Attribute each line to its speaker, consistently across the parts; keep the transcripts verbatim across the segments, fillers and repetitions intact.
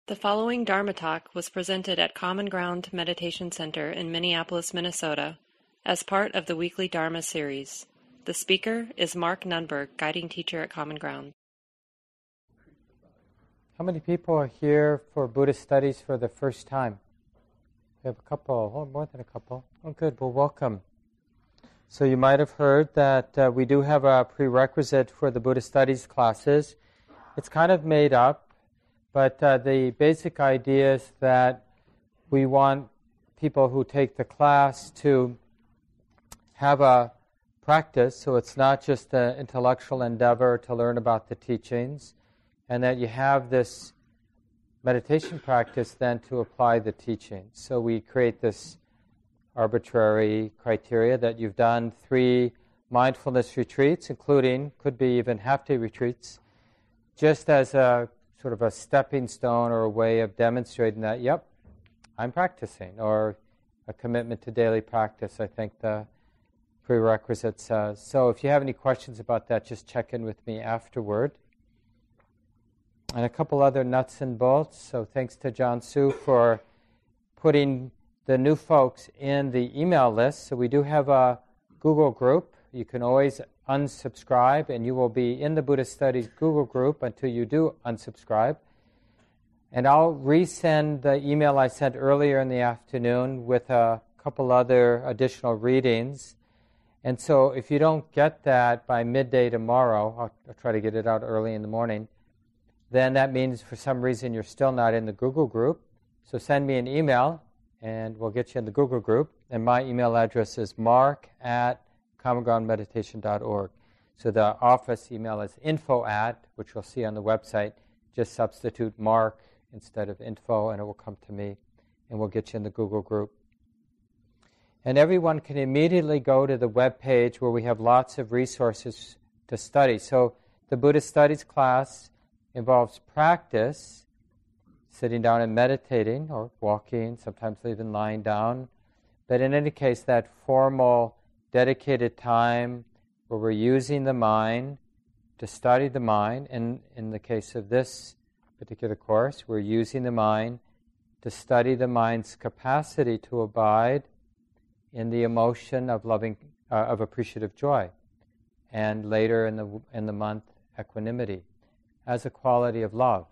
Speaker 1: The following Dharma talk was presented at Common Ground Meditation Center in Minneapolis, Minnesota, as part of the weekly Dharma series. The speaker is Mark Nunberg, guiding teacher at Common Ground.
Speaker 2: How many people are here for Buddhist studies for the first time? We have a couple, oh, more than a couple. Oh, good. Well, welcome. So you might have heard that uh, we do have a prerequisite for the Buddhist studies classes. It's kind of made up, but uh, the basic idea is that we want people who take the class to have a practice, so it's not just an intellectual endeavor to learn about the teachings, and that you have this meditation practice then to apply the teachings. So we create this arbitrary criteria that you've done three mindfulness retreats, including, could be even half-day retreats, just as a sort of a stepping stone or a way of demonstrating that, yep, I'm practicing, or a commitment to daily practice, I think the prerequisite says. So if you have any questions about that, just check in with me afterward. And a couple other nuts and bolts. So thanks to John Su for putting the new folks in the email list. So we do have a Google group. You can always unsubscribe, and you will be in the Buddhist Studies Google group until you do unsubscribe. And I'll resend the email I sent earlier in the afternoon with a couple other additional readings. And so if you don't get that by midday tomorrow, I'll, I'll try to get it out early in the morning, then that means for some reason you're still not in the Google group. So send me an email, and we'll get you in the Google group. And my email address is mark at common ground meditation dot org. So the office email is info at, which you'll see on the website. Just substitute mark instead of info, and it will come to me, and we'll get you in the Google group. And everyone can immediately go to the web page where we have lots of resources to study. So the Buddhist Studies class involves practice, sitting down and meditating, or walking, sometimes even lying down. But in any case, that formal, dedicated time where we're using the mind to study the mind, and in the case of this particular course, we're using the mind to study the mind's capacity to abide in the emotion of loving, uh, of appreciative joy, and later in the in the month, equanimity, as a quality of love.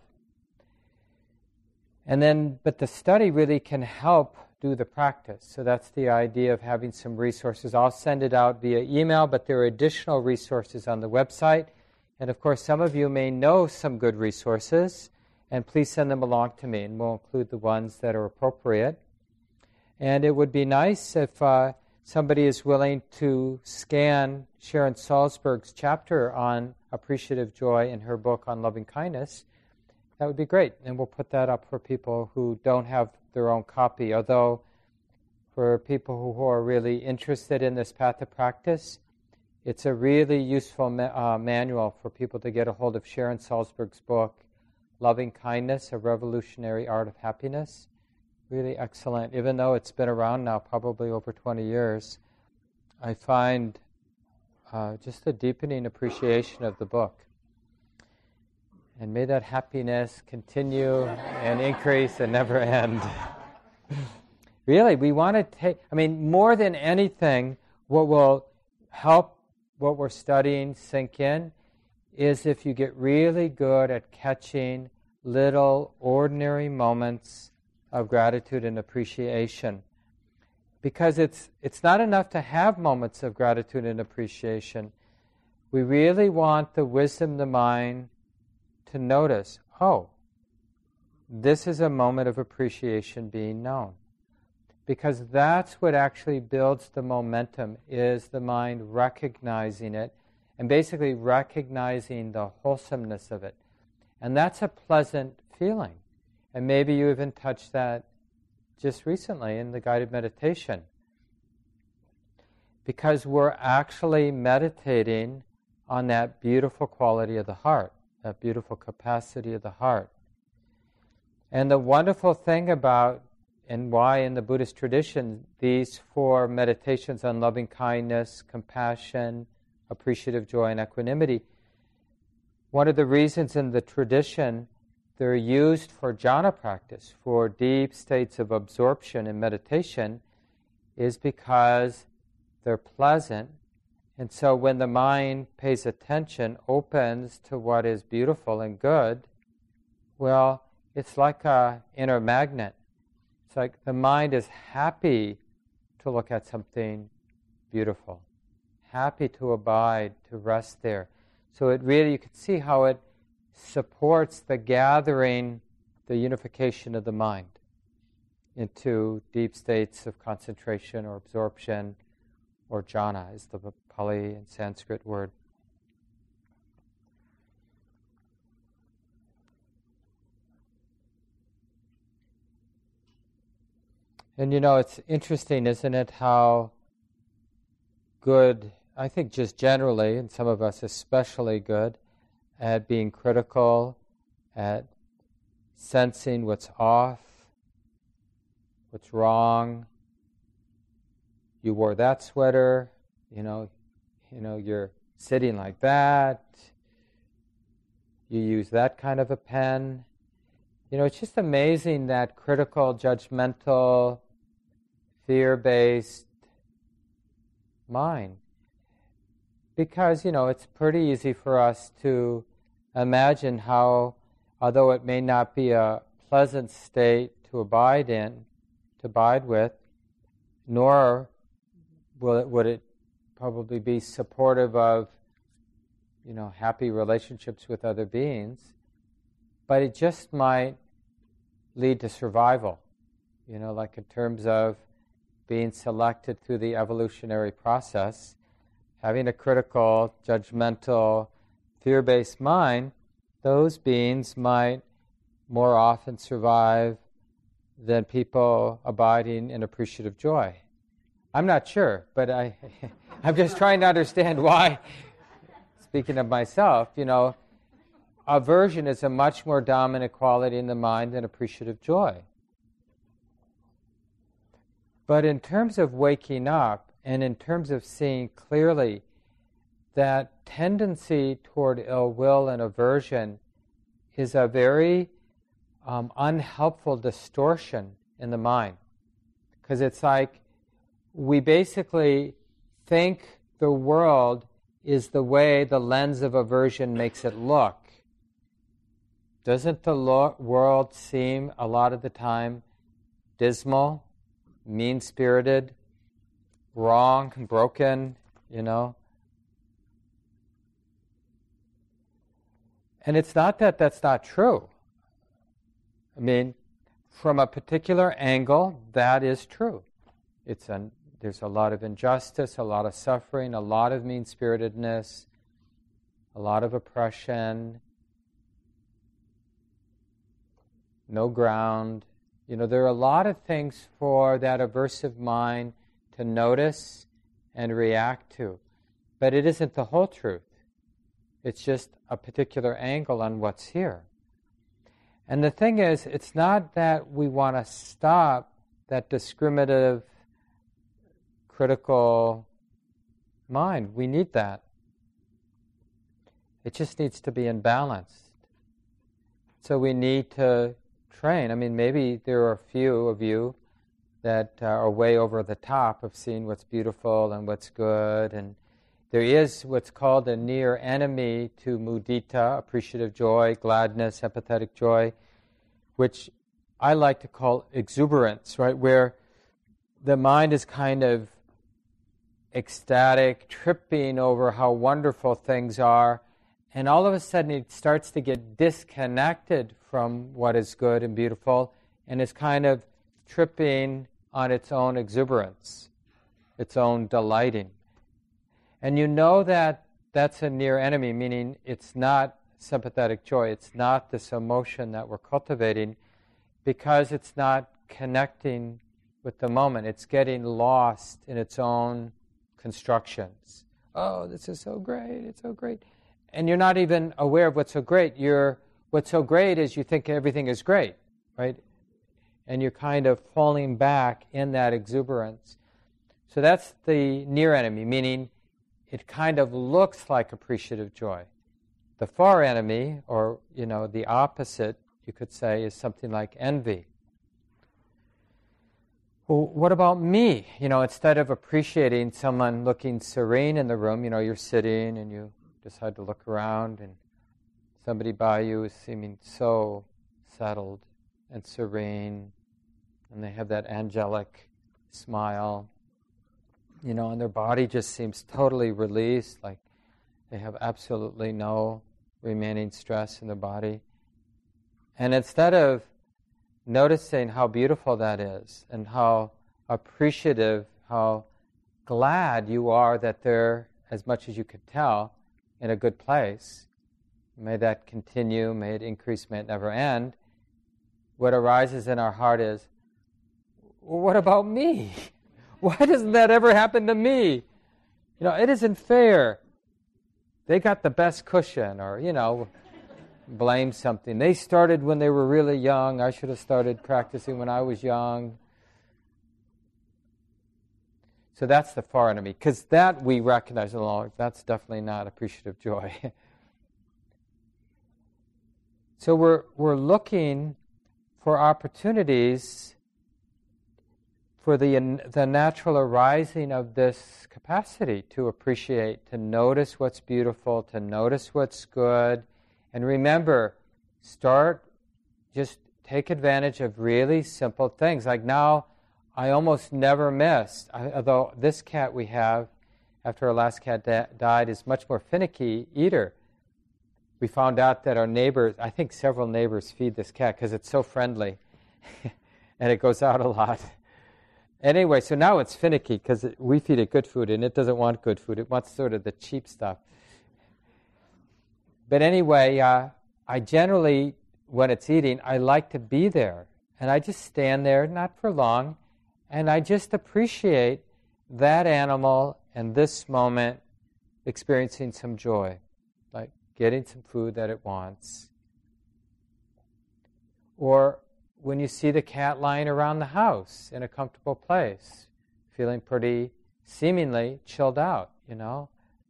Speaker 2: And then, but the study really can help do the practice. So that's the idea of having some resources. I'll send it out via email, but there are additional resources on the website. And of course, some of you may know some good resources, and please send them along to me, and we'll include the ones that are appropriate. And it would be nice if uh, somebody is willing to scan Sharon Salzberg's chapter on appreciative joy in her book on loving kindness. That would be great, and we'll put that up for people who don't have their own copy. Although, for people who, who are really interested in this path of practice, it's a really useful ma- uh, manual for people to get a hold of Sharon Salzberg's book, Loving Kindness, A Revolutionary Art of Happiness. Really excellent. Even though it's been around now probably over twenty years, I find uh, just a deepening appreciation of the book. And may that happiness continue and increase and never end. Really, we want to take, I mean, more than anything, what will help what we're studying sink in is if you get really good at catching little ordinary moments of gratitude and appreciation. Because it's it's not enough to have moments of gratitude and appreciation. We really want the wisdom of the mind to notice, oh, this is a moment of appreciation being known. Because that's what actually builds the momentum, is the mind recognizing it, and basically recognizing the wholesomeness of it. And that's a pleasant feeling. And maybe you even touched that just recently in the guided meditation. Because we're actually meditating on that beautiful quality of the heart, that beautiful capacity of the heart. And the wonderful thing about, and why in the Buddhist tradition, these four meditations on loving kindness, compassion, appreciative joy, and equanimity, one of the reasons in the tradition they're used for jhana practice, for deep states of absorption in meditation, is because they're pleasant. And so when the mind pays attention, opens to what is beautiful and good, well, it's like a inner magnet. It's like the mind is happy to look at something beautiful, happy to abide, to rest there. So it really, you can see how it supports the gathering, the unification of the mind into deep states of concentration or absorption, or jhana is the Pali and Sanskrit word. And you know, it's interesting, isn't it, how good, I think just generally, and some of us especially good, at being critical, at sensing what's off, what's wrong. You wore that sweater, you know, you know, you're sitting like that. You use that kind of a pen. You know, it's just amazing that critical, judgmental, fear-based mind. Because, you know, it's pretty easy for us to imagine how, although it may not be a pleasant state to abide in, to abide with, nor will it, would it probably be supportive of, you know, happy relationships with other beings, but it just might lead to survival, you know, like in terms of being selected through the evolutionary process. Having a critical, judgmental, fear-based mind, those beings might more often survive than people abiding in appreciative joy. I'm not sure, but I, I'm just trying to understand why, speaking of myself, you know, aversion is a much more dominant quality in the mind than appreciative joy. But in terms of waking up, and in terms of seeing clearly, that tendency toward ill will and aversion is a very um, unhelpful distortion in the mind. Because it's like we basically think the world is the way the lens of aversion makes it look. Doesn't the lo- world seem a lot of the time dismal, mean-spirited, wrong, broken, you know? And it's not that that's not true. I mean, from a particular angle, that is true. It's an, there's a lot of injustice, a lot of suffering, a lot of mean-spiritedness, a lot of oppression, no ground. You know, there are a lot of things for that aversive mind to notice and react to. But it isn't the whole truth. It's just a particular angle on what's here. And the thing is, it's not that we want to stop that discriminative, critical mind. We need that. It just needs to be in balance. So we need to train. I mean, maybe there are a few of you that uh, are way over the top of seeing what's beautiful and what's good. And there is what's called a near enemy to mudita, appreciative joy, gladness, empathetic joy, which I like to call exuberance, right? Where the mind is kind of ecstatic, tripping over how wonderful things are, and all of a sudden it starts to get disconnected from what is good and beautiful, and is kind of tripping on its own exuberance, its own delighting. And you know that that's a near enemy, meaning it's not sympathetic joy, it's not this emotion that we're cultivating, because it's not connecting with the moment. It's getting lost in its own constructions. Oh, this is so great, it's so great. And you're not even aware of what's so great. You're, what's so great is you think everything is great, right? And you're kind of falling back in that exuberance. So that's the near enemy, meaning it kind of looks like appreciative joy. The far enemy, or, you know, the opposite, you could say, is something like envy. Well, what about me? You know, instead of appreciating someone looking serene in the room, you know, you're sitting and you decide to look around and somebody by you is seeming so settled and serene, and they have that angelic smile, you know, and their body just seems totally released, like they have absolutely no remaining stress in their body. And instead of noticing how beautiful that is and how appreciative, how glad you are that they're, as much as you could tell, in a good place, may that continue, may it increase, may it never end, what arises in our heart is, what about me? Why doesn't that ever happen to me? You know, it isn't fair. They got the best cushion, or, you know, blame something. They started when they were really young. I should have started practicing when I was young. So that's the far enemy, because that we recognize in the law. That's definitely not appreciative joy. So we're we're looking for opportunities for the the natural arising of this capacity to appreciate, to notice what's beautiful, to notice what's good. And remember, start, just take advantage of really simple things. Like now, I almost never miss, I, although this cat we have, after our last cat da- died, is much more finicky eater. We found out that our neighbors, I think several neighbors feed this cat because it's so friendly and it goes out a lot. Anyway, so now it's finicky because it, we feed it good food and it doesn't want good food. It wants sort of the cheap stuff. But anyway, uh, I generally, when it's eating, I like to be there. And I just stand there, not for long, and I just appreciate that animal and this moment experiencing some joy, like getting some food that it wants. Or when you see the cat lying around the house in a comfortable place, feeling pretty, seemingly chilled out, you know.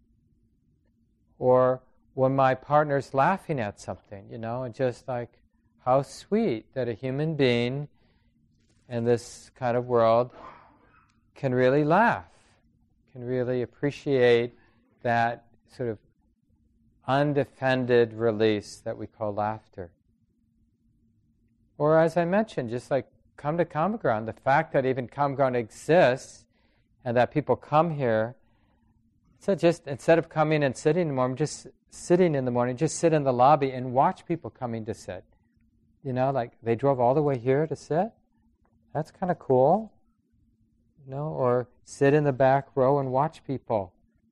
Speaker 2: Or when my partner's laughing at something, you know, and just like, how sweet that a human being in this kind of world can really laugh, can really appreciate that sort of undefended release that we call laughter. Or as I mentioned, just like come to Common Ground, the fact that even Common Ground exists and that people come here, so just instead of coming and sitting in the morning, just sitting in the morning, just sit in the lobby and watch people coming to sit. You know, like they drove all the way here to sit. That's kind of cool. You know, or sit in the back row and watch people.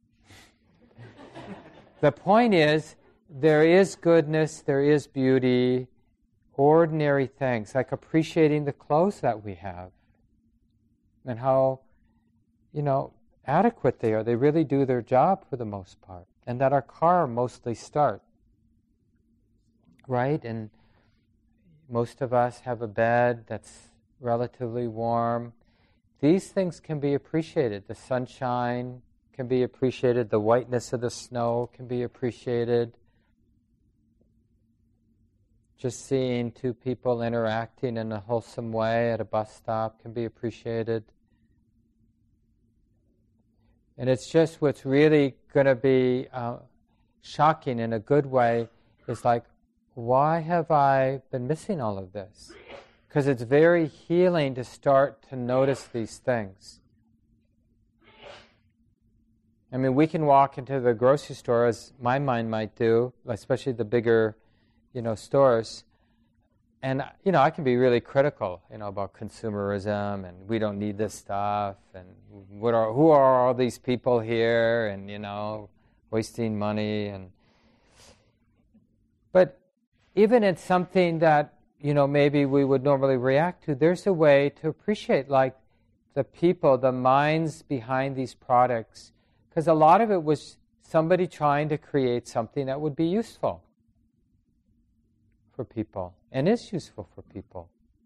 Speaker 2: The point is, there is goodness, there is beauty, ordinary things, like appreciating the clothes that we have and how, you know, adequate they are. They really do their job for the most part. And that our car mostly start. Right? And most of us have a bed that's relatively warm. These things can be appreciated. The sunshine can be appreciated. The whiteness of the snow can be appreciated. Just seeing two people interacting in a wholesome way at a bus stop can be appreciated. And it's just what's really going to be uh, shocking in a good way is like, why have I been missing all of this? Because it's very healing to start to notice these things. I mean, we can walk into the grocery store, as my mind might do, especially the bigger, you know, stores, and, you know, I can be really critical, you know, about consumerism, and we don't need this stuff, and what are, who are all these people here, and, you know, wasting money, and... But even in something that, you know, maybe we would normally react to, there's a way to appreciate, like, the people, the minds behind these products, because a lot of it was somebody trying to create something that would be useful for people, and is useful for people.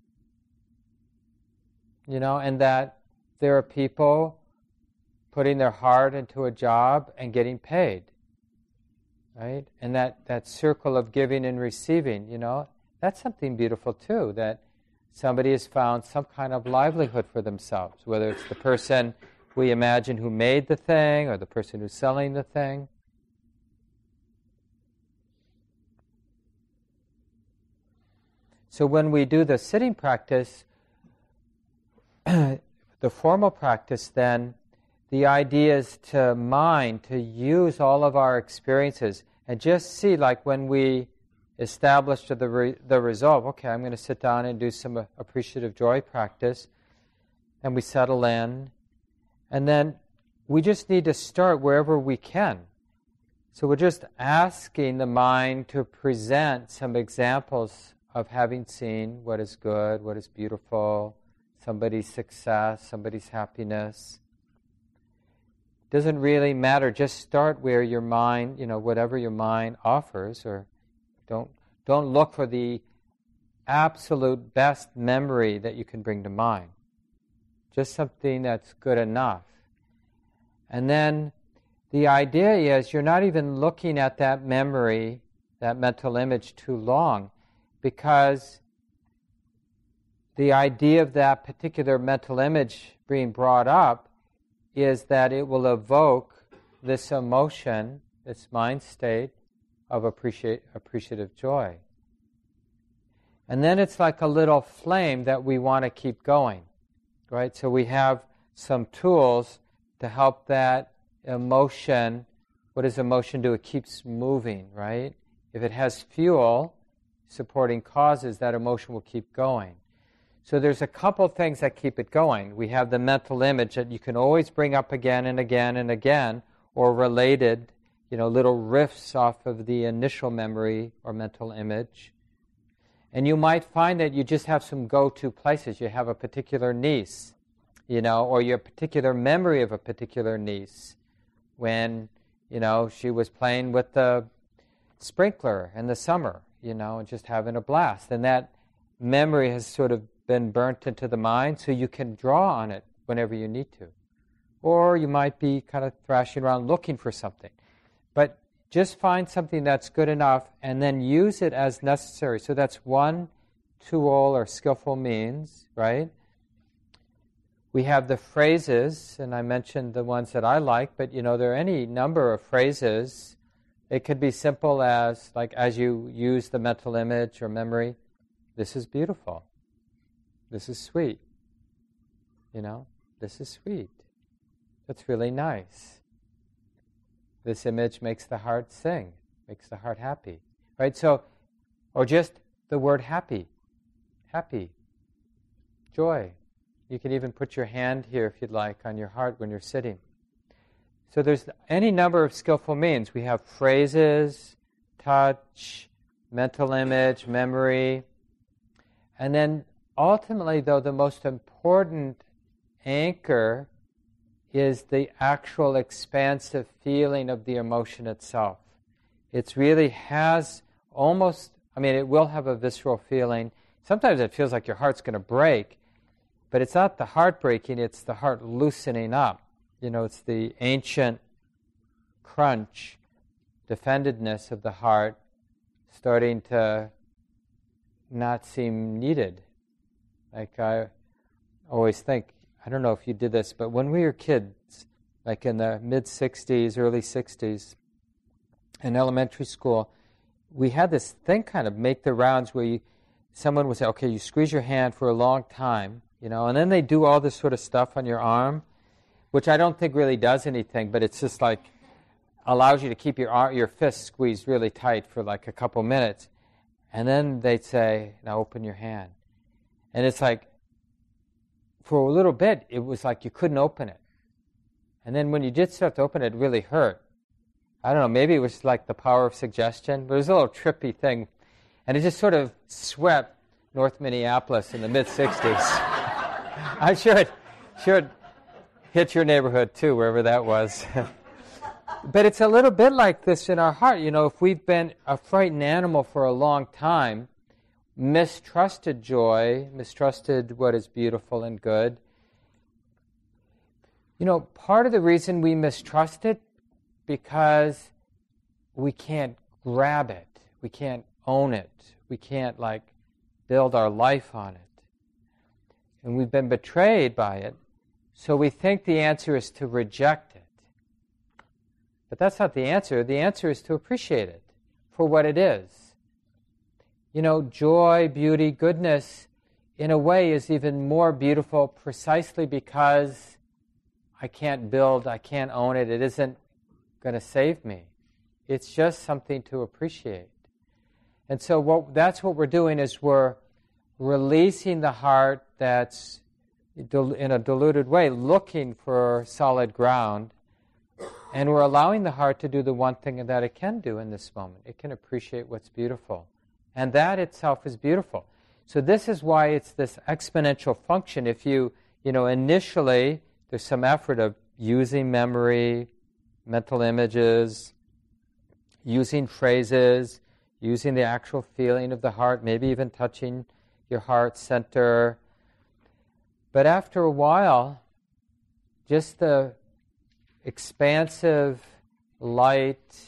Speaker 2: You know, and that there are people putting their heart into a job and getting paid, right? And that, that circle of giving and receiving, you know, That's something beautiful too, that somebody has found some kind of livelihood for themselves, whether it's the person we imagine who made the thing or the person who's selling the thing. So when we do the sitting practice, the formal practice, then the idea is to mind, to use all of our experiences and just see, like when we establish the, re- the resolve, okay, I'm going to sit down and do some uh, appreciative joy practice, and we settle in, and then we just need to start wherever we can. So we're just asking the mind to present some examples of having seen what is good, what is beautiful, somebody's success, somebody's happiness. Doesn't really matter. Just start where your mind, you know, whatever your mind offers, or don't don't look for the absolute best memory that you can bring to mind. Just something that's good enough. And then the idea is you're not even looking at that memory, that mental image, too long, because the idea of that particular mental image being brought up is that it will evoke this emotion, this mind state of appreciate, appreciative joy. And then it's like a little flame that we want to keep going, right? So we have some tools to help that emotion. What does emotion do? It keeps moving, right? If it has fuel supporting causes, that emotion will keep going. So there's a couple things that keep it going. We have the mental image that you can always bring up again and again and again, or related, you know, little riffs off of the initial memory or mental image. And you might find that you just have some go-to places. You have a particular niece, you know, or your particular memory of a particular niece when, you know, she was playing with the sprinkler in the summer, you know, and just having a blast. And that memory has sort of been burnt into the mind, so you can draw on it whenever you need to. Or you might be kind of thrashing around looking for something. But just find something that's good enough and then use it as necessary. So that's one tool or skillful means, right? We have the phrases, and I mentioned the ones that I like, but you know, there are any number of phrases. It could be simple as, like, as you use the mental image or memory, this is beautiful. This is sweet. You know, this is sweet. That's really nice. This image makes the heart sing, makes the heart happy. Right? So, or just the word happy. Happy. Joy. You can even put your hand here, if you'd like, on your heart when you're sitting. So there's any number of skillful means. We have phrases, touch, mental image, memory. And then ultimately, though, the most important anchor is the actual expansive feeling of the emotion itself. It really has almost, I mean, it will have a visceral feeling. Sometimes it feels like your heart's going to break, but it's not the heart breaking, it's the heart loosening up. You know, it's the ancient crunch, defendedness of the heart starting to not seem needed. Like I always think, I don't know if you did this, but when we were kids, like in the mid-sixties, early sixties, in elementary school, we had this thing kind of make the rounds where you, someone would say, okay, you squeeze your hand for a long time, you know, and then they do all this sort of stuff on your arm, which I don't think really does anything, but it's just like allows you to keep your arm, your fist squeezed really tight for like a couple minutes. And then they'd say, now open your hand. And it's like, for a little bit, it was like you couldn't open it. And then when you did start to open it, it really hurt. I don't know, maybe it was like the power of suggestion, but it was a little trippy thing. And it just sort of swept North Minneapolis in the mid-sixties. I'm sure it, sure it hit your neighborhood too, wherever that was. But it's a little bit like this in our heart. You know, if we've been a frightened animal for a long time, mistrusted joy, mistrusted what is beautiful and good, you know, part of the reason we mistrust it because we can't grab it. We can't own it. We can't, like, build our life on it. And we've been betrayed by it, so we think the answer is to reject it. But that's not the answer. The answer is to appreciate it for what it is. You know, joy, beauty, goodness, in a way, is even more beautiful precisely because I can't build, I can't own it, it isn't going to save me. It's just something to appreciate. And so what, that's what we're doing, is we're releasing the heart that's in a diluted way, looking for solid ground, and we're allowing the heart to do the one thing that it can do in this moment. It can appreciate what's beautiful. And that itself is beautiful. So this is why it's this exponential function. If you, you know, initially there's some effort of using memory, mental images, using phrases, using the actual feeling of the heart, maybe even touching your heart center. But after a while, just the expansive, light,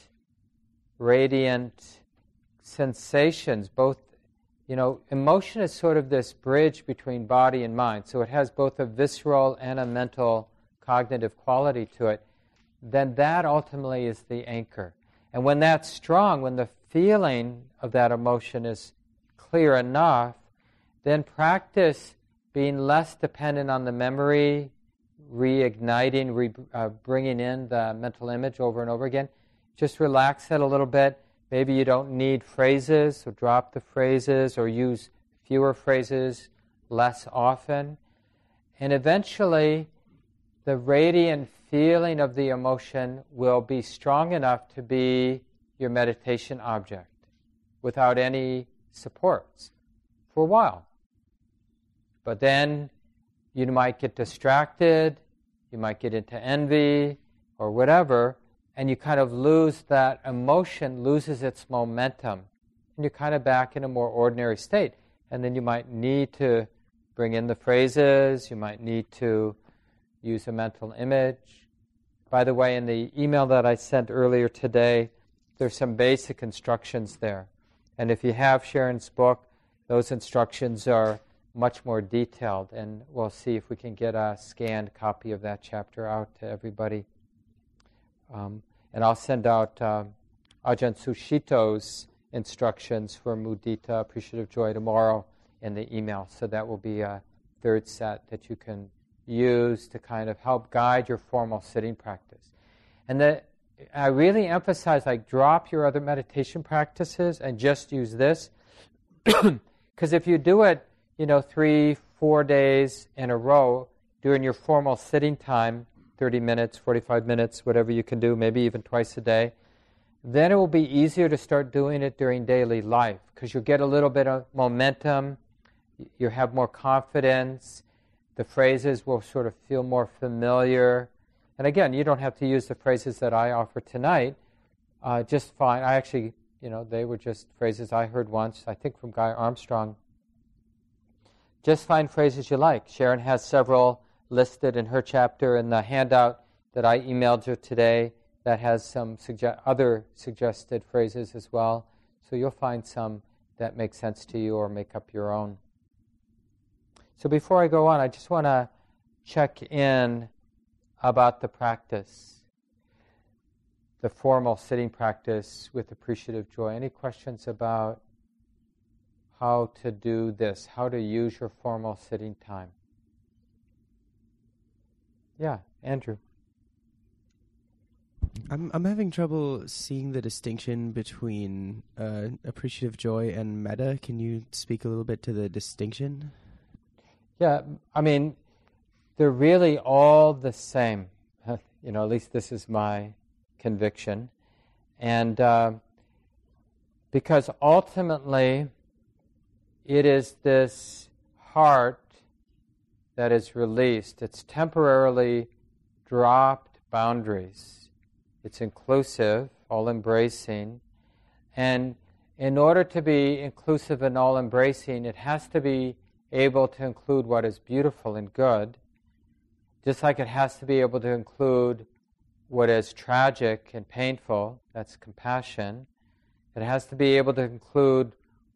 Speaker 2: radiant sensations, both, you know, emotion is sort of this bridge between body and mind. So it has both a visceral and a mental cognitive quality to it. Then that ultimately is the anchor. And when that's strong, when the feeling of that emotion is clear enough, then practice being less dependent on the memory, reigniting, re, uh, bringing in the mental image over and over again. Just relax it a little bit. Maybe you don't need phrases, so drop the phrases or use fewer phrases less often. And eventually, the radiant feeling of the emotion will be strong enough to be your meditation object without any supports for a while. But then you might get distracted, you might get into envy or whatever, and you kind of lose that emotion, loses its momentum, and you're kind of back in a more ordinary state. And then you might need to bring in the phrases, you might need to use a mental image. By the way, in the email that I sent earlier today, there's some basic instructions there. And if you have Sharon's book, those instructions are much more detailed, and we'll see if we can get a scanned copy of that chapter out to everybody. Um, and I'll send out um, Ajahn Sushito's instructions for mudita, appreciative joy, tomorrow in the email. So that will be a third set that you can use to kind of help guide your formal sitting practice. And the, I really emphasize, like, drop your other meditation practices and just use this. Because if you do it, you know, three, four days in a row during your formal sitting time, thirty minutes, forty-five minutes, whatever you can do, maybe even twice a day, then it will be easier to start doing it during daily life because you'll get a little bit of momentum, you'll have more confidence, the phrases will sort of feel more familiar. And again, you don't have to use the phrases that I offer tonight, uh, just fine. I actually, you know, they were just phrases I heard once, I think from Guy Armstrong. Just find phrases you like. Sharon has several listed in her chapter in the handout that I emailed her today that has some suge- other suggested phrases as well. So you'll find some that make sense to you or make up your own. So before I go on, I just want to check in about the practice, the formal sitting practice with appreciative joy. Any questions about how to do this, how to use your formal sitting time? Yeah, Andrew.
Speaker 3: I'm I'm having trouble seeing the distinction between uh, appreciative joy and metta. Can you speak a little bit to the distinction?
Speaker 2: Yeah, I mean, they're really all the same. You know, at least this is my conviction. And uh, because ultimately, it is this heart that is released. It's temporarily dropped boundaries. It's inclusive, all-embracing. And in order to be inclusive and all-embracing, it has to be able to include what is beautiful and good, just like it has to be able to include what is tragic and painful, that's compassion. It has to be able to include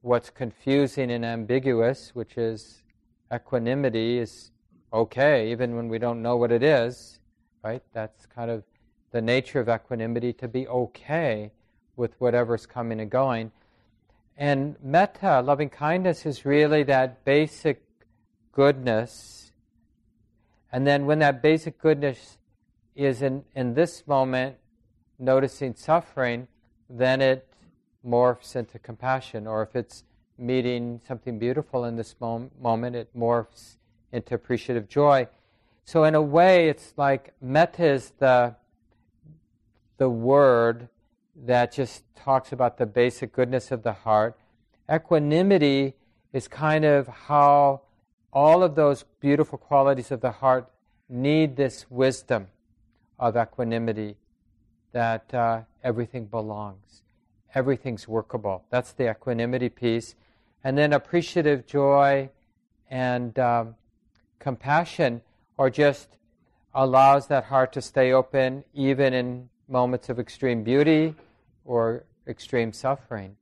Speaker 2: what's confusing and ambiguous, which is equanimity, is okay, even when we don't know what it is, right? That's kind of the nature of equanimity, to be okay with whatever's coming and going. And metta, loving kindness, is really that basic goodness. And then when that basic goodness is in, in this moment, noticing suffering, then it morphs into compassion. Or if it's meeting something beautiful in this mom- moment, it morphs into appreciative joy. So in a way, it's like metta is the, the word that just talks about the basic goodness of the heart. Equanimity is kind of how all of those beautiful qualities of the heart need this wisdom of equanimity, that uh, everything belongs, everything's workable. That's the equanimity piece. And then appreciative joy and um, compassion, or just allows that heart to stay open even in moments of extreme beauty or extreme suffering.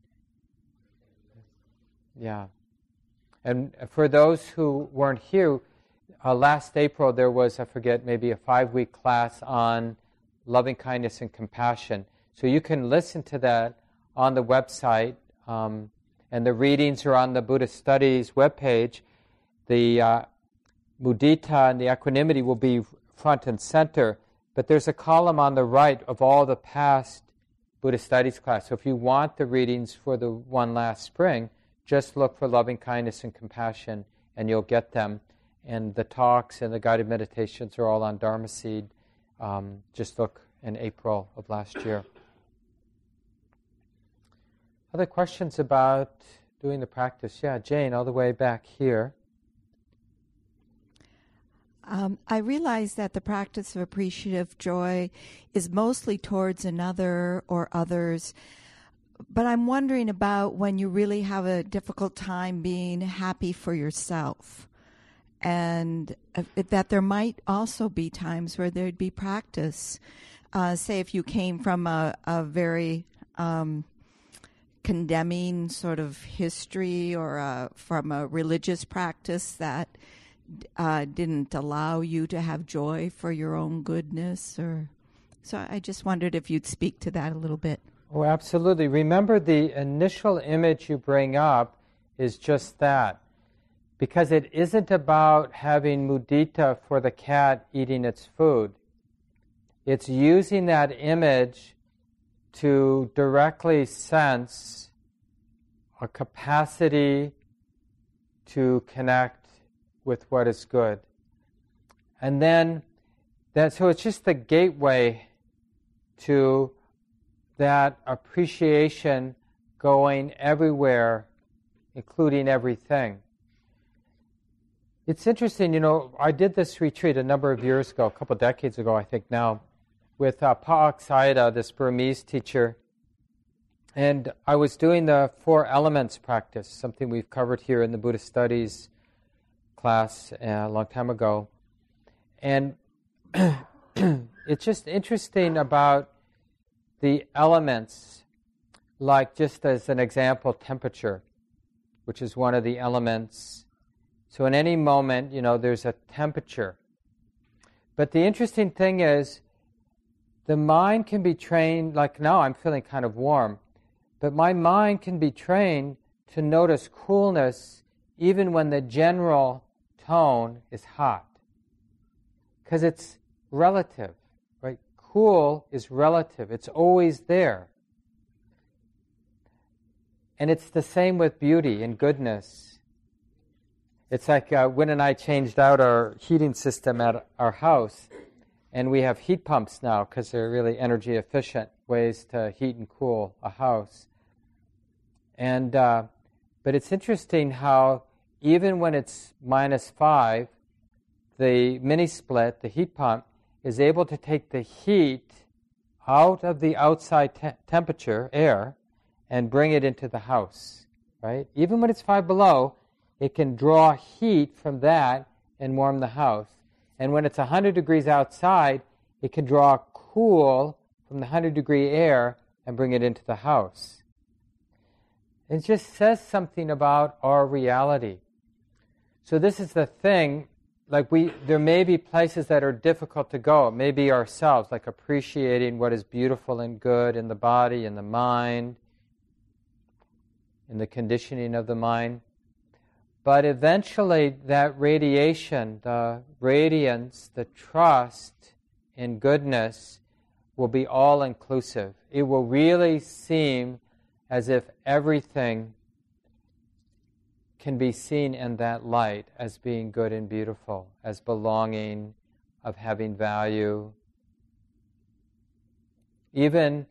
Speaker 2: Yeah. And for those who weren't here, uh, last April there was, I forget, maybe a five-week class on loving kindness and compassion. So you can listen to that on the website, um, and the readings are on the Buddhist Studies webpage. The uh, mudita and the equanimity will be front and center, but there's a column on the right of all the past Buddhist Studies class. So if you want the readings for the one last spring, just look for loving kindness and compassion, and you'll get them. And the talks and the guided meditations are all on Dharma Seed. Um, just look in April of last year. Other questions about doing the practice? Yeah, Jane, all the way back here.
Speaker 4: Um, I realize that the practice of appreciative joy is mostly towards another or others, but I'm wondering about when you really have a difficult time being happy for yourself, and uh, that there might also be times where there'd be practice. Uh, say if you came from a, a very um, condemning sort of history, or a, from a religious practice that uh, didn't allow you to have joy for your own goodness, or so I just wondered if you'd speak to that a little bit.
Speaker 2: Oh, absolutely. Remember, the initial image you bring up is just that. Because it isn't about having mudita for the cat eating its food. It's using that image to directly sense a capacity to connect with what is good. And then, that, so it's just the gateway to that appreciation going everywhere, including everything. It's interesting, you know, I did this retreat a number of years ago, a couple of decades ago, I think now, with uh, Pa-Auk Sayadaw, this Burmese teacher. And I was doing the Four Elements practice, something we've covered here in the Buddhist Studies class uh, a long time ago. And it's just interesting about the elements, like just as an example, temperature, which is one of the elements. So in any moment, you know, there's a temperature. But the interesting thing is, the mind can be trained, like now I'm feeling kind of warm, but my mind can be trained to notice coolness even when the general tone is hot. Because it's relative, right? Cool is relative. It's always there. And it's the same with beauty and goodness. It's like uh, Wynn and I changed out our heating system at our house, and we have heat pumps now because they're really energy efficient ways to heat and cool a house. And uh, but it's interesting how even when it's minus five, the mini split, the heat pump, is able to take the heat out of the outside te- temperature, air, and bring it into the house, right? Even when it's five below, it can draw heat from that and warm the house. And when it's one hundred degrees outside, it can draw cool from the one hundred degree air and bring it into the house. It just says something about our reality. So this is the thing, like we, there may be places that are difficult to go. It may be ourselves, like appreciating what is beautiful and good in the body, in the mind, in the conditioning of the mind. But eventually that radiation, the radiance, the trust in goodness will be all-inclusive. It will really seem as if everything can be seen in that light as being good and beautiful, as belonging, of having value. Even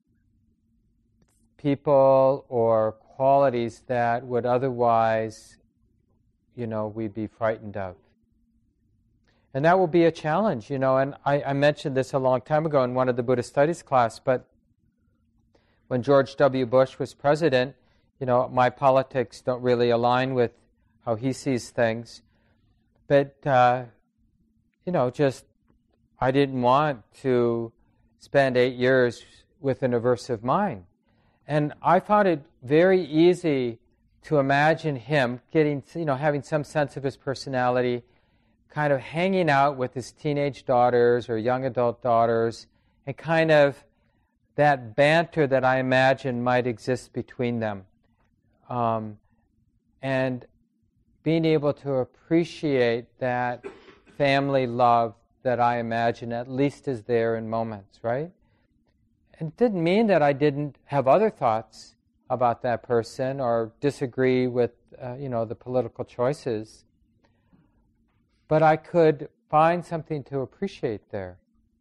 Speaker 2: people or qualities that would otherwise, you know, we'd be frightened of. And that will be a challenge, you know, and I, I mentioned this a long time ago in one of the Buddhist studies class, but when George W. Bush was president, you know, my politics don't really align with how he sees things. But, uh, you know, just, I didn't want to spend eight years with an aversive mind. And I found it very easy to imagine him getting, you know, having some sense of his personality, kind of hanging out with his teenage daughters or young adult daughters, and kind of that banter that I imagine might exist between them. Um, and being able to appreciate that family love that I imagine at least is there in moments, right? It didn't mean that I didn't have other thoughts about that person or disagree with, uh, you know, the political choices. But I could find something to appreciate there.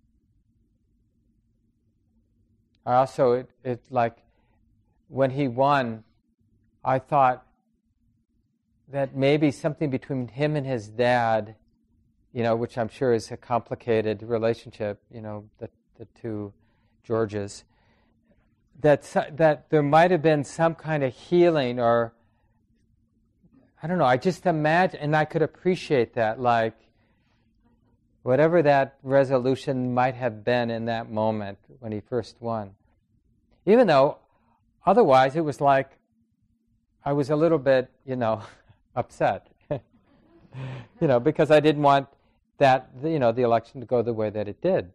Speaker 2: I also, it, it like, when he won, I thought that maybe something between him and his dad, you know, which I'm sure is a complicated relationship, you know, the, the two Georges, that that there might have been some kind of healing, or I don't know, I just imagine, and I could appreciate that, like whatever that resolution might have been in that moment when he first won. Even though otherwise it was like I was a little bit, you know, upset, you know, because I didn't want that, you know, the election to go the way that it did.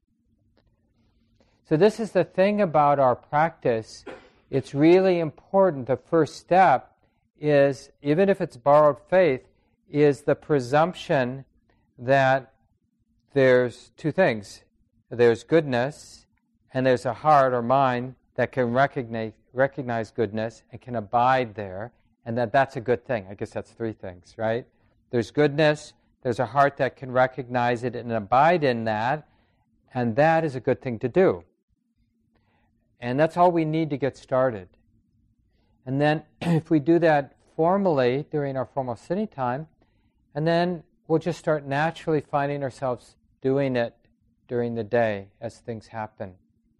Speaker 2: So this is the thing about our practice. It's really important. The first step is, even if it's borrowed faith, is the presumption that there's two things. There's goodness, and there's a heart or mind that can recognize recognize goodness and can abide there, and that that's a good thing. I guess that's three things, right? There's goodness, there's a heart that can recognize it and abide in that, and that is a good thing to do. And that's all we need to get started. And then if we do that formally during our formal sitting time, and then we'll just start naturally finding ourselves doing it during the day as things happen.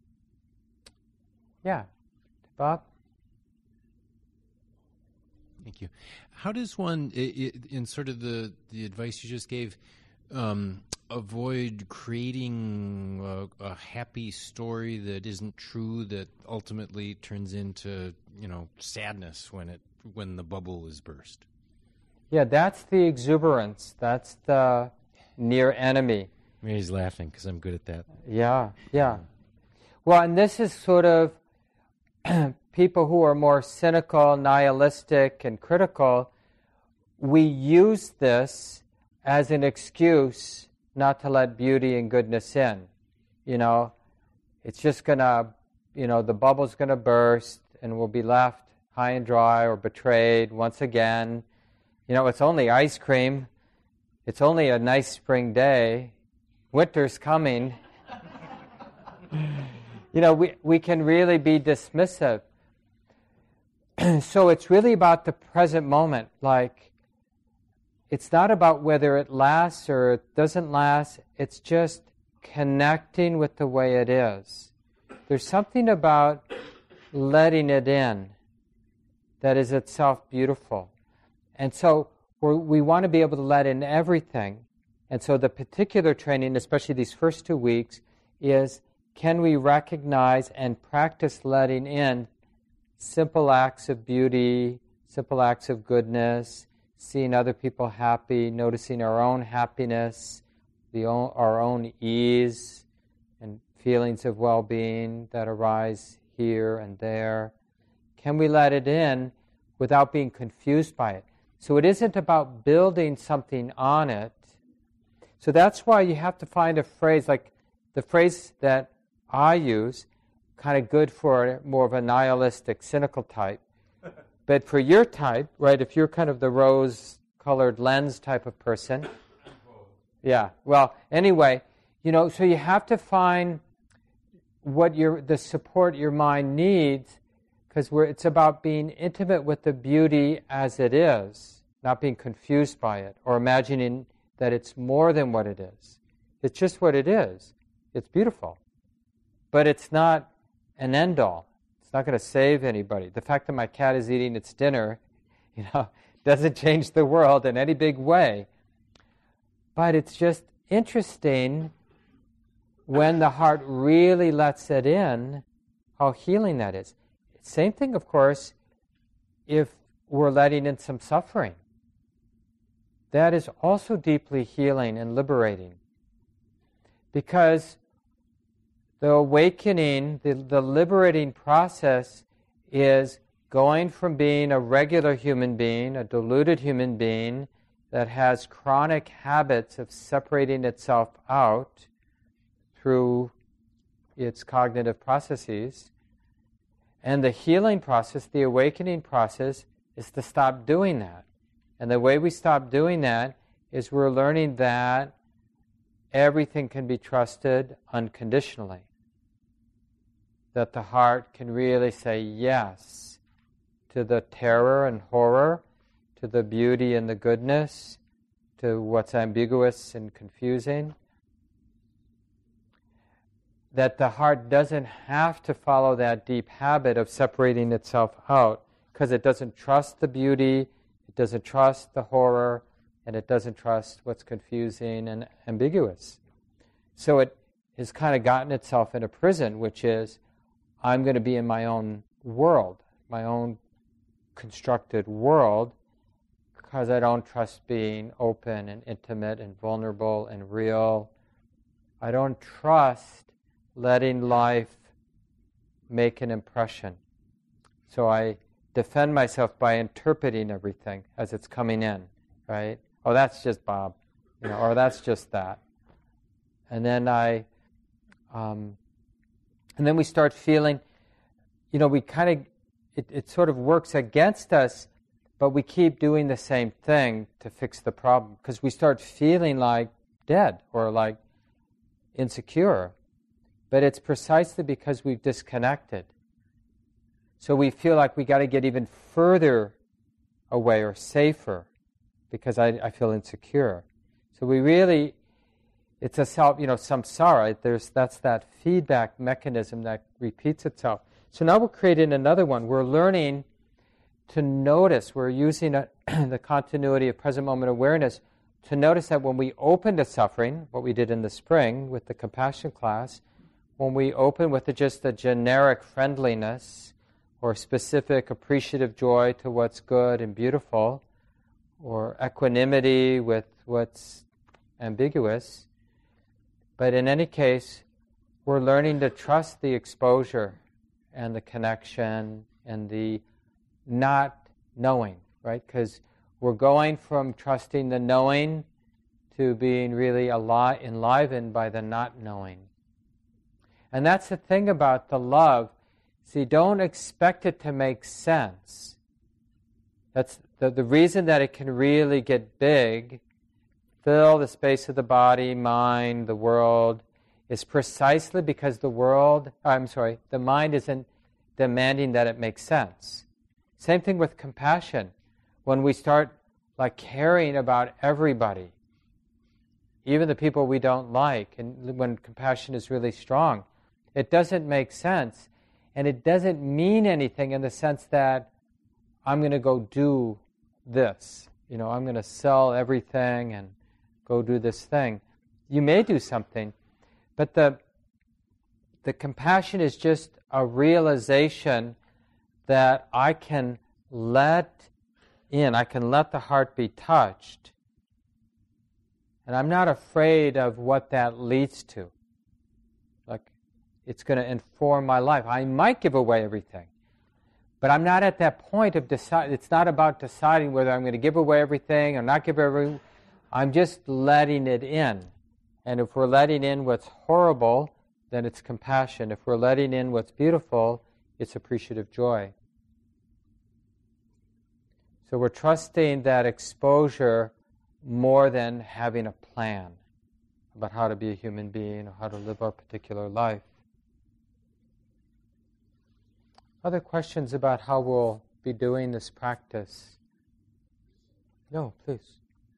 Speaker 2: Yeah. Bob?
Speaker 5: Thank you. How does one, in sort of the, the advice you just gave, um, avoid creating a, a happy story that isn't true, that ultimately turns into, you know, sadness when it when the bubble is burst?
Speaker 2: Yeah, that's the exuberance. That's the near enemy.
Speaker 5: Mary's laughing because I'm good at that.
Speaker 2: Yeah, yeah. Well, and this is sort of people who are more cynical, nihilistic, and critical. We use this as an excuse not to let beauty and goodness in. You know, it's just going to, you know, the bubble's going to burst and we'll be left high and dry or betrayed once again. You know, it's only ice cream. It's only a nice spring day. Winter's coming. You know, we, we can really be dismissive. So it's really about the present moment. Like, it's not about whether it lasts or it doesn't last. It's just connecting with the way it is. There's something about letting it in that is itself beautiful. And so we're, we want to be able to let in everything. And so the particular training, especially these first two weeks, is can we recognize and practice letting in simple acts of beauty, simple acts of goodness, seeing other people happy, noticing our own happiness, the own, our own ease and feelings of well-being that arise here and there. Can we let it in without being confused by it? So it isn't about building something on it. So that's why you have to find a phrase, like the phrase that I use, kind of good for more of a nihilistic, cynical type. But for your type, right, if you're kind of the rose-colored lens type of person, yeah, well, anyway, you know, so you have to find what your the support your mind needs, because we're it's about being intimate with the beauty as it is, not being confused by it or imagining that it's more than what it is. It's just what it is. It's beautiful. But it's not an end-all. It's not going to save anybody. The fact that my cat is eating its dinner, you know, doesn't change the world in any big way. But it's just interesting when the heart really lets it in, how healing that is. Same thing, of course, if we're letting in some suffering. That is also deeply healing and liberating. Because the awakening, the, the liberating process is going from being a regular human being, a deluded human being that has chronic habits of separating itself out through its cognitive processes. And the healing process, the awakening process, is to stop doing that. And the way we stop doing that is we're learning that everything can be trusted unconditionally. That the heart can really say yes to the terror and horror, to the beauty and the goodness, to what's ambiguous and confusing. That the heart doesn't have to follow that deep habit of separating itself out, because it doesn't trust the beauty, it doesn't trust the horror, and it doesn't trust what's confusing and ambiguous. So it has kind of gotten itself in a prison, which is, I'm going to be in my own world, my own constructed world, because I don't trust being open and intimate and vulnerable and real. I don't trust letting life make an impression. So I defend myself by interpreting everything as it's coming in, right? Oh, that's just Bob, you know, or that's just that. And then I, um, and then we start feeling, you know, we kind of, it, it sort of works against us, but we keep doing the same thing to fix the problem, because we start feeling like dead or like insecure. But it's precisely because we've disconnected. So we feel like we got to get even further away or safer because I, I feel insecure. So we really, it's a self, you know, samsara. There's, that's that feedback mechanism that repeats itself. So now we're creating another one. We're learning to notice. We're using a, the continuity of present moment awareness to notice that when we open to suffering, what we did in the spring with the compassion class, when we open with just a generic friendliness or specific appreciative joy to what's good and beautiful, or equanimity with what's ambiguous, but in any case, we're learning to trust the exposure and the connection and the not knowing, right? Because we're going from trusting the knowing to being really ali- enlivened by the not knowing. And that's the thing about the love. See, don't expect it to make sense. That's the, the reason that it can really get big, fill the space of the body, mind, the world, is precisely because the world, I'm sorry, the mind isn't demanding that it makes sense. Same thing with compassion. When we start like caring about everybody, even the people we don't like, and when compassion is really strong, it doesn't make sense, and it doesn't mean anything in the sense that I'm going to go do this. You know, I'm going to sell everything and go do this thing. You may do something, but the the compassion is just a realization that I can let in, I can let the heart be touched, and I'm not afraid of what that leads to. Like, it's going to inform my life. I might give away everything, but I'm not at that point of deciding. It's not about deciding whether I'm going to give away everything or not give everything. I'm just letting it in. And if we're letting in what's horrible, then it's compassion. If we're letting in what's beautiful, it's appreciative joy. So we're trusting that exposure more than having a plan about how to be a human being or how to live our particular life. Other questions about how we'll be doing this practice? No, please.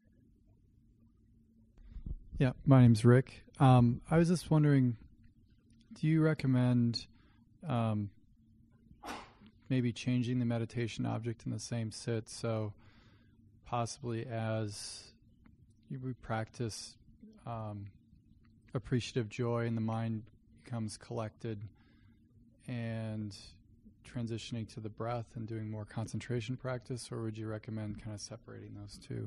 Speaker 6: Yeah, my name's Rick. Um, I was just wondering, do you recommend um, maybe changing the meditation object in the same sit, so possibly as you practice um, appreciative joy and the mind becomes collected, and transitioning to the breath and doing more concentration practice, or would you recommend kind of separating those two?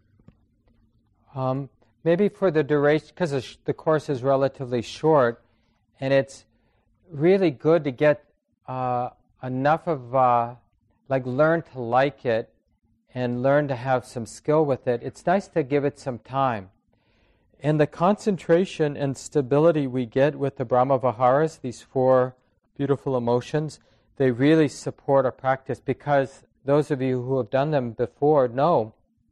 Speaker 2: Um, maybe for the duration, because the course is relatively short, and it's really good to get uh, enough of, uh, like, learn to like it and learn to have some skill with it. It's nice to give it some time. And the concentration and stability we get with the Brahma Viharas, these four beautiful emotions, they really support our practice, because those of you who have done them before know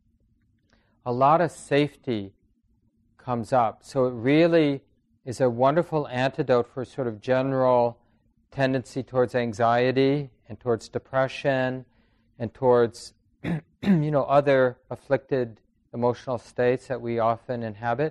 Speaker 2: a lot of safety comes up. So it really is a wonderful antidote for sort of general tendency towards anxiety and towards depression and towards you know, other afflicted emotional states that we often inhabit.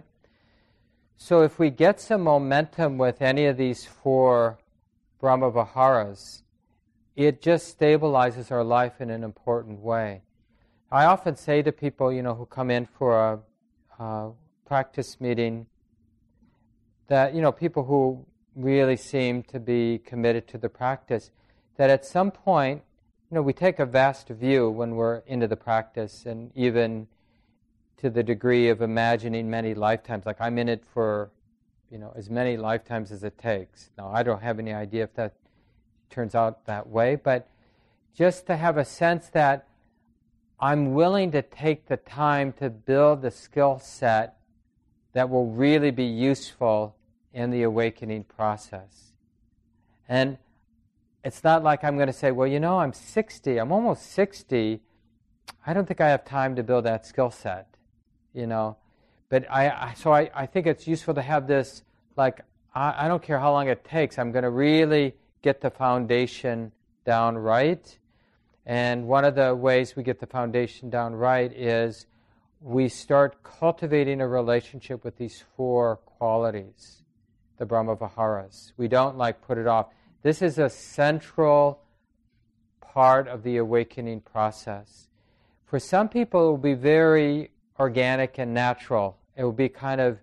Speaker 2: So if we get some momentum with any of these four Brahma Viharas, it just stabilizes our life in an important way. I often say to people, you know, who come in for a, a practice meeting, that, you know, people who really seem to be committed to the practice, that at some point, you know, we take a vast view when we're into the practice, and even to the degree of imagining many lifetimes. Like, I'm in it for, you know, as many lifetimes as it takes. Now, I don't have any idea if that turns out that way, but just to have a sense that I'm willing to take the time to build the skill set that will really be useful in the awakening process. And it's not like I'm going to say, well, you know, I'm sixty, I'm almost sixty, I don't think I have time to build that skill set, you know. But I, I so I, I think it's useful to have this, like, I, I don't care how long it takes, I'm going to really get the foundation down right. And one of the ways we get the foundation down right is we start cultivating a relationship with these four qualities, the Brahma Viharas. We don't, like, put it off. This is a central part of the awakening process. For some people, it will be very organic and natural. It will be kind of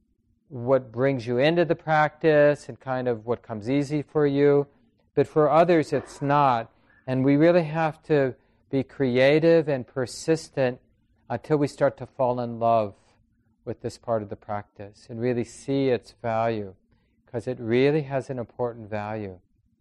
Speaker 2: what brings you into the practice and kind of what comes easy for you. But for others, it's not. And we really have to be creative and persistent until we start to fall in love with this part of the practice and really see its value, because it really has an important value.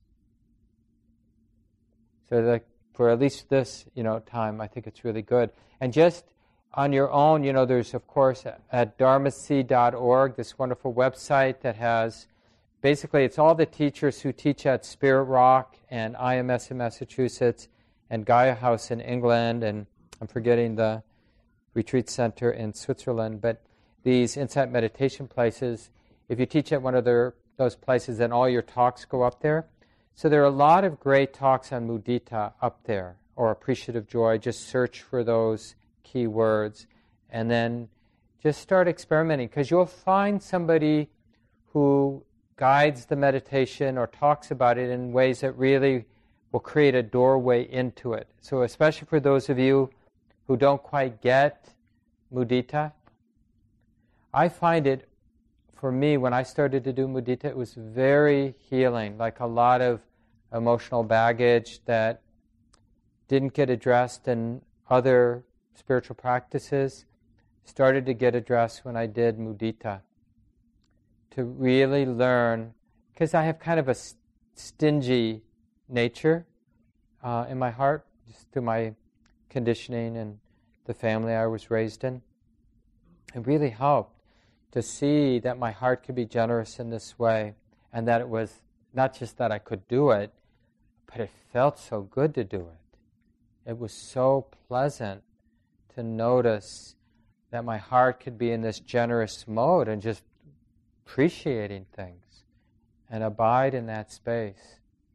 Speaker 2: So that for at least this, you know, time, I think it's really good. And just on your own, you know, there's, of course, at dharmaseed dot org, this wonderful website that has, basically, it's all the teachers who teach at Spirit Rock and I M S in Massachusetts and Gaia House in England, and I'm forgetting the retreat center in Switzerland, but these insight meditation places, if you teach at one of their, those places, then all your talks go up there. So there are a lot of great talks on mudita up there, or appreciative joy. Just search for those key words and then just start experimenting, because you'll find somebody who guides the meditation or talks about it in ways that really will create a doorway into it. So especially for those of you who don't quite get mudita, I find it, for me, when I started to do mudita, it was very healing, like a lot of emotional baggage that didn't get addressed in other spiritual practices started to get addressed when I did mudita. To really learn, because I have kind of a stingy nature uh, in my heart, just through my conditioning and the family I was raised in. It really helped to see that my heart could be generous in this way, and that it was not just that I could do it, but it felt so good to do it. It was so pleasant to notice that my heart could be in this generous mode and just appreciating things and abide in that space.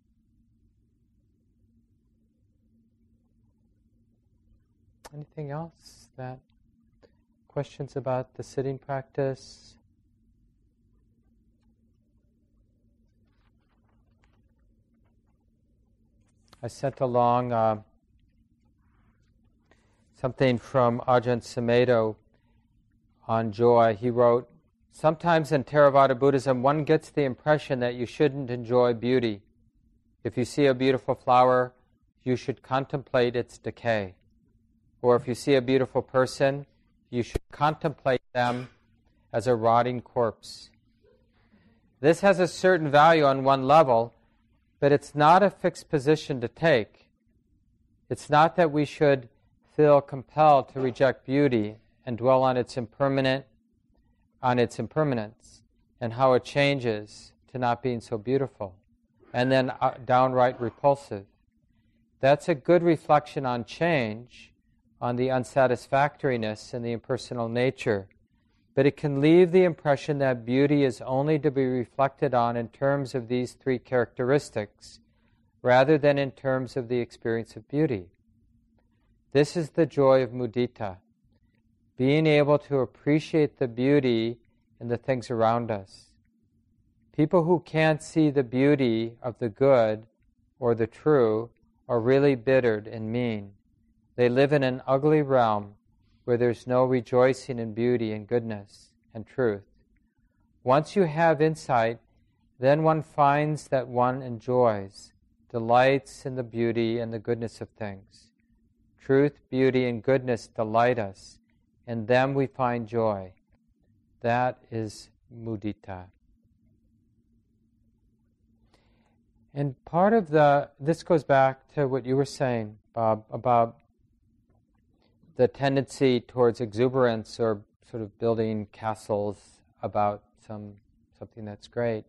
Speaker 2: Anything else? That questions about the sitting practice? I sent along uh, something from Ajahn Sumedho on joy. He wrote, "Sometimes in Theravada Buddhism one gets the impression that you shouldn't enjoy beauty. If you see a beautiful flower, you should contemplate its decay. Or if you see a beautiful person, you should contemplate them as a rotting corpse. This has a certain value on one level, but it's not a fixed position to take. It's not that we should feel compelled to reject beauty and dwell on its impermanent, on its impermanence and how it changes to not being so beautiful, and then uh, downright repulsive. That's a good reflection on change, on the unsatisfactoriness and the impersonal nature, but it can leave the impression that beauty is only to be reflected on in terms of these three characteristics, rather than in terms of the experience of beauty. This is the joy of mudita, being able to appreciate the beauty in the things around us. People who can't see the beauty of the good or the true are really bittered and mean. They live in an ugly realm where there's no rejoicing in beauty and goodness and truth. Once you have insight, then one finds that one enjoys, delights in the beauty and the goodness of things. Truth, beauty, and goodness delight us. In them we find joy. That is mudita. And part of the, this goes back to what you were saying, Bob, about the tendency towards exuberance or sort of building castles about some something that's great.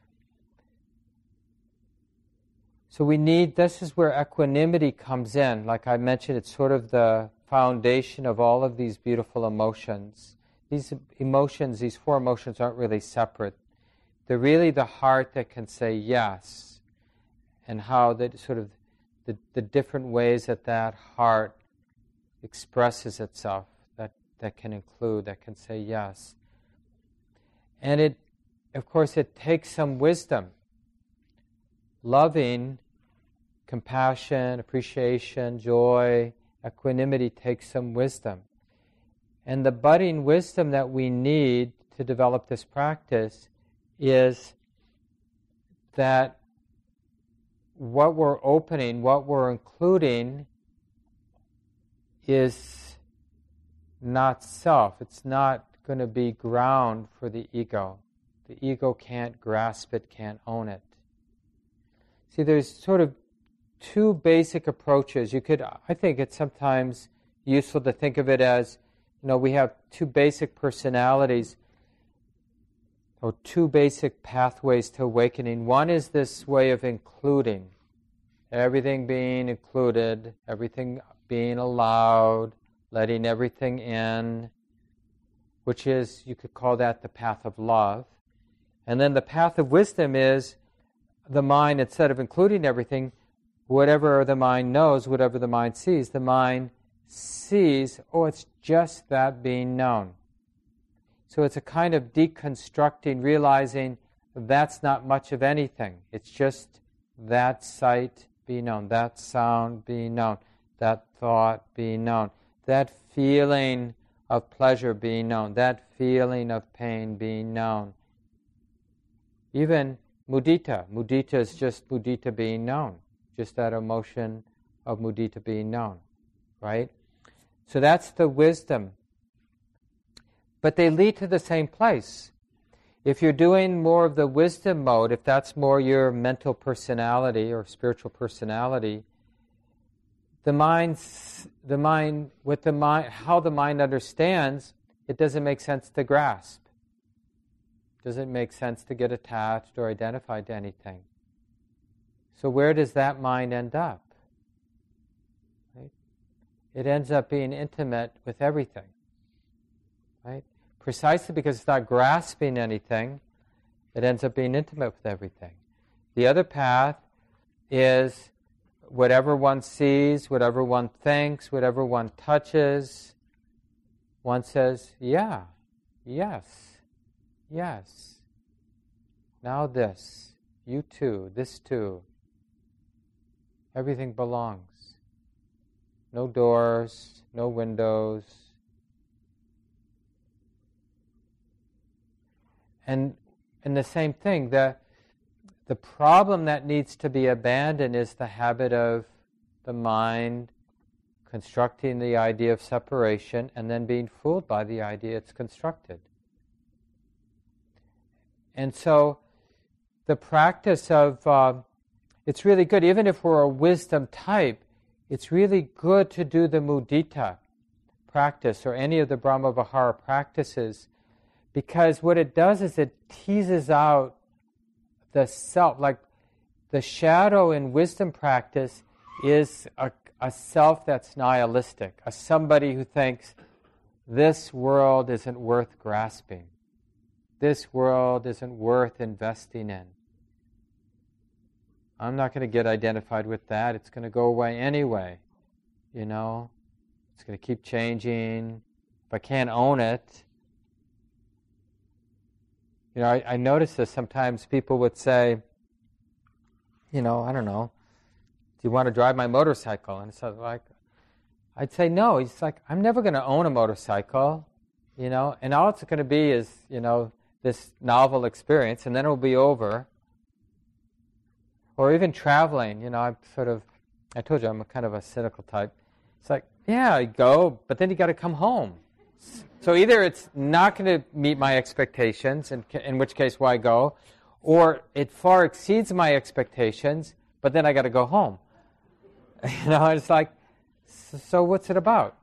Speaker 2: So we need, this is where equanimity comes in. Like I mentioned, it's sort of the foundation of all of these beautiful emotions. These emotions, these four emotions aren't really separate. They're really the heart that can say yes, and how that sort of the, the different ways that that heart expresses itself, that, that can include, that can say yes. And it, of course, it takes some wisdom. Loving, compassion, appreciation, joy, equanimity takes some wisdom. And the budding wisdom that we need to develop this practice is that what we're opening, what we're including is not self. It's not going to be ground for the ego. The ego can't grasp it, can't own it. See, there's sort of two basic approaches. You could, I think it's sometimes useful to think of it as, you know, we have two basic personalities or two basic pathways to awakening. One is this way of including, everything being included, everything being allowed, letting everything in, which is, you could call that the path of love. And then the path of wisdom is the mind, instead of including everything, whatever the mind knows, whatever the mind sees, the mind sees, oh, it's just that being known. So it's a kind of deconstructing, realizing that's not much of anything. It's just that sight being known, that sound being known, that thought being known, that feeling of pleasure being known, that feeling of pain being known. Even mudita. Mudita is just mudita being known, just that emotion of mudita being known, right? So that's the wisdom. But they lead to the same place. If you're doing more of the wisdom mode, if that's more your mental personality or spiritual personality, the mind's, the mind, what the mind, how the mind understands, it doesn't make sense to grasp. Doesn't make sense to get attached or identified to anything. So where does that mind end up? Right? It ends up being intimate with everything. Right? Precisely because it's not grasping anything, it ends up being intimate with everything. The other path is whatever one sees, whatever one thinks, whatever one touches, one says, yeah, yes, yes. Now this, you too, this too. Everything belongs. No doors, no windows. And and the same thing, the the problem that needs to be abandoned is the habit of the mind constructing the idea of separation and then being fooled by the idea it's constructed. And so the practice of, uh, it's really good, even if we're a wisdom type, it's really good to do the mudita practice or any of the Brahma-Vihara practices, because what it does is it teases out the self. Like the shadow in wisdom practice is a, a self that's nihilistic, a somebody who thinks this world isn't worth grasping. This world isn't worth investing in. I'm not going to get identified with that. It's going to go away anyway. You know, it's going to keep changing. If I can't own it, you know, I, I notice this sometimes. People would say, you know, I don't know, do you want to drive my motorcycle? And so like, I'd say no. He's like, I'm never going to own a motorcycle, you know, and all it's going to be is, you know, this novel experience, and then it'll be over. Or even traveling, you know, I'm sort of, I told you I'm a kind of a cynical type. It's like, yeah, you go, but then you got to come home. So either it's not going to meet my expectations, in, in which case why go, or it far exceeds my expectations, but then I got to go home. You know, it's like, so what's it about?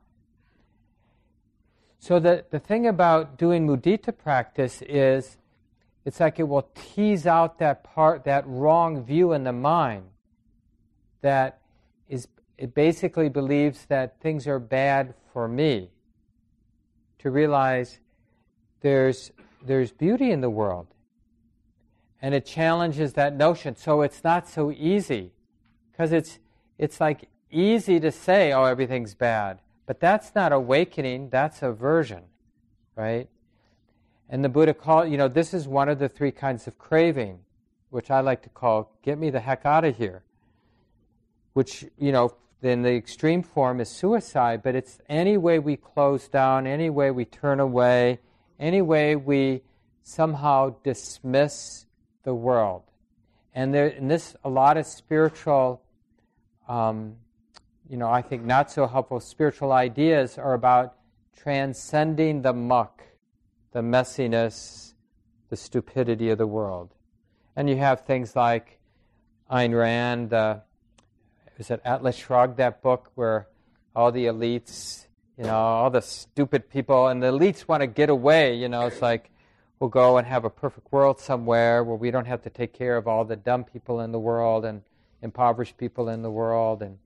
Speaker 2: So the, the thing about doing mudita practice is, it's like it will tease out that part, that wrong view in the mind that is, it basically believes that things are bad for me. To realize there's there's beauty in the world. And it challenges that notion. So it's not so easy. Because it's it's like easy to say, oh, everything's bad. But that's not awakening, that's aversion. Right? And the Buddha called, you know, this is one of the three kinds of craving, which I like to call, get me the heck out of here. Which, you know, in the extreme form is suicide, but it's any way we close down, any way we turn away, any way we somehow dismiss the world. And there, in this, a lot of spiritual, um, you know, I think not so helpful spiritual ideas are about transcending the muck, the messiness, the stupidity of the world. And you have things like Ayn Rand, uh, is it Atlas Shrugged, that book where all the elites, you know, all the stupid people, and the elites want to get away, you know, it's like, we'll go and have a perfect world somewhere where we don't have to take care of all the dumb people in the world and impoverished people in the world. And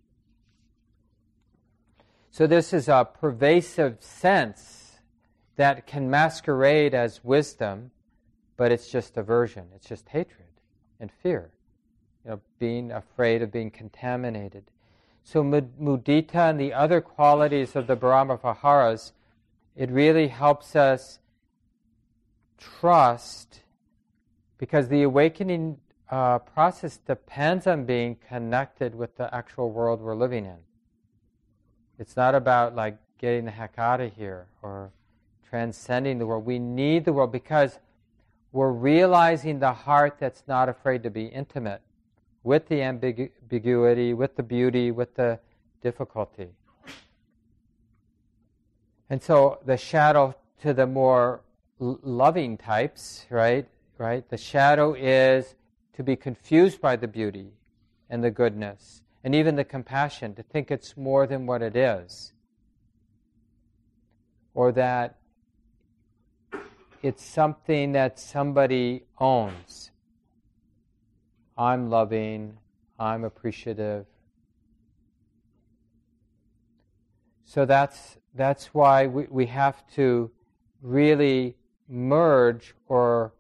Speaker 2: so this is a pervasive sense that can masquerade as wisdom, but it's just aversion, it's just hatred and fear. You know, being afraid of being contaminated. So mudita and the other qualities of the Brahma-Viharas, it really helps us trust, because the awakening uh, process depends on being connected with the actual world we're living in. It's not about like getting the heck out of here or transcending the world. We need the world because we're realizing the heart that's not afraid to be intimate with the ambigu- ambiguity, with the beauty, with the difficulty. And so the shadow to the more l- loving types, right? Right? The shadow is to be confused by the beauty and the goodness and even the compassion, to think it's more than what it is. Or that it's something that somebody owns. I'm loving, I'm appreciative. So that's that's why we, we have to really merge or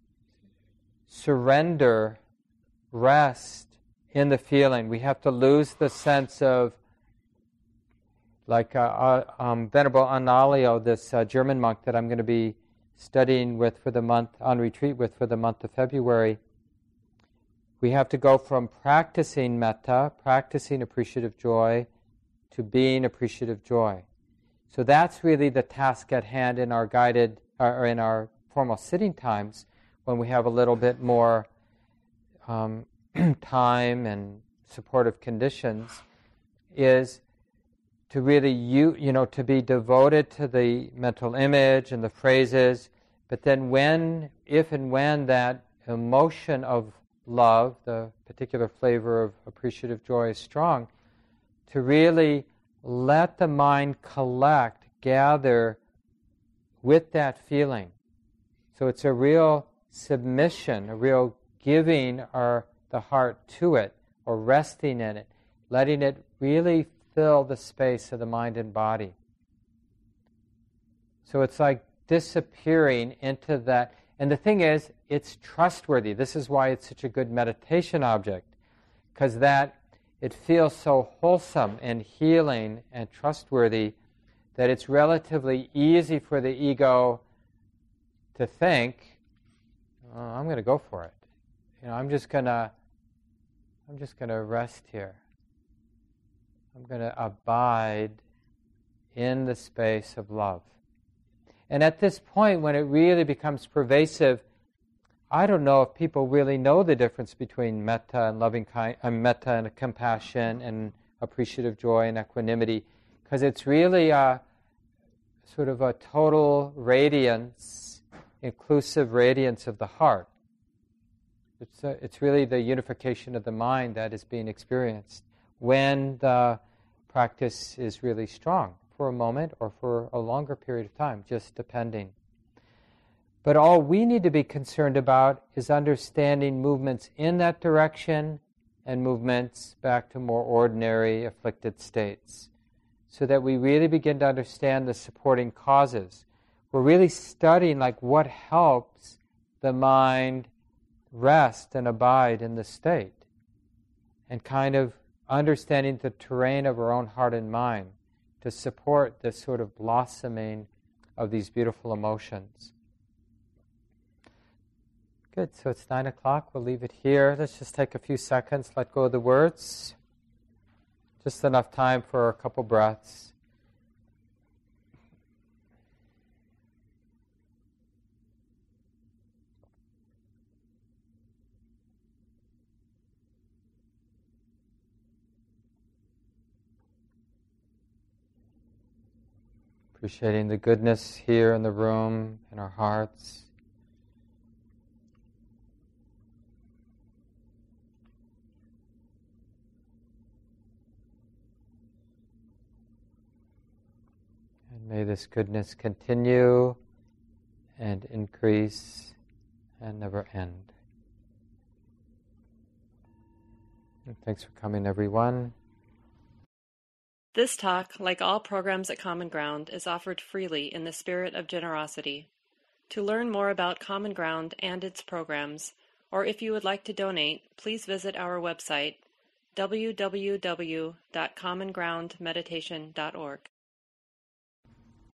Speaker 2: surrender, rest in the feeling. We have to lose the sense of, like uh, uh, um, Venerable Analio, this uh, German monk that I'm going to be studying with for the month, on retreat with for the month of February. We have to go from practicing metta, practicing appreciative joy, to being appreciative joy. So that's really the task at hand in our guided, or in our formal sitting times, when we have a little bit more um, time and supportive conditions, is to really, you, you know, to be devoted to the mental image and the phrases, but then when, if and when that emotion of love, the particular flavor of appreciative joy is strong, to really let the mind collect, gather with that feeling. So it's a real submission, a real giving our the heart to it, or resting in it, letting it really fill the space of the mind and body. So it's like disappearing into that. And the thing is, it's trustworthy. This is why it's such a good meditation object, because that it feels so wholesome and healing and trustworthy that it's relatively easy for the ego to think, oh, I'm going to go for it. You know, I'm just going to I'm just going to rest here. I'm going to abide in the space of love. And at this point, when it really becomes pervasive, I don't know if people really know the difference between metta and loving kind, uh, metta and compassion and appreciative joy and equanimity, because it's really a sort of a total radiance, inclusive radiance of the heart. It's a, it's really the unification of the mind that is being experienced when the practice is really strong, for a moment or for a longer period of time, just depending. But all we need to be concerned about is understanding movements in that direction and movements back to more ordinary afflicted states, so that we really begin to understand the supporting causes. We're really studying like what helps the mind rest and abide in the state, and kind of understanding the terrain of our own heart and mind to support this sort of blossoming of these beautiful emotions. Good, so it's nine o'clock. We'll leave it here. Let's just take a few seconds, let go of the words. Just enough time for a couple breaths. Appreciating the goodness here in the room, in our hearts. And may this goodness continue and increase and never end. And thanks for coming, everyone.
Speaker 1: This talk, like all programs at Common Ground, is offered freely in the spirit of generosity. To learn more about Common Ground and its programs, or if you would like to donate, please visit our website, w w w dot common ground meditation dot org.